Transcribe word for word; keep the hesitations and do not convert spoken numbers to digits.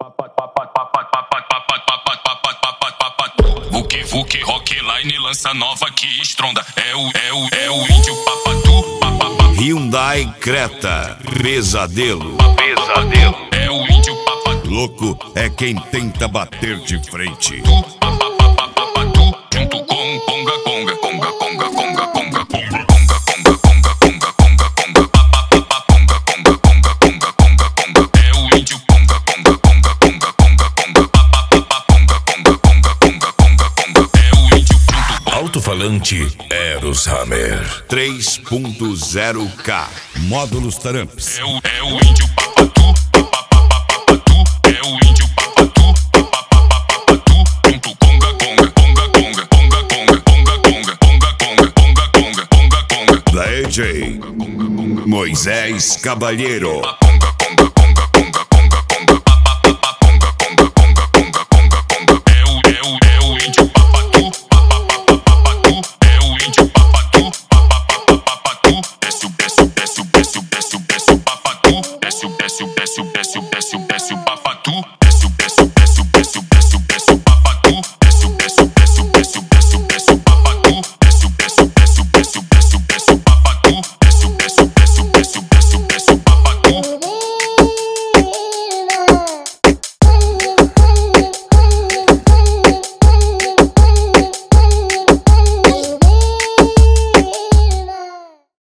Vuki Vuki Rockline lança nova que estronda. É o, é o, é o índio papatu. Hyundai Creta, pesadelo. Pesadelo. É o índio papatu. Louco é quem tenta bater de frente. Junto com conga conga conga conga conga conga conga. Alto-falante Eros Hammer três ponto zero K, módulos Taramps. É o, é o índio papatu, papapapapatu. É o índio papatu, papapapapatu. Junto conga conga conga conga conga conga conga conga conga conga conga conga conga conga. Da A J Moisés Caballero.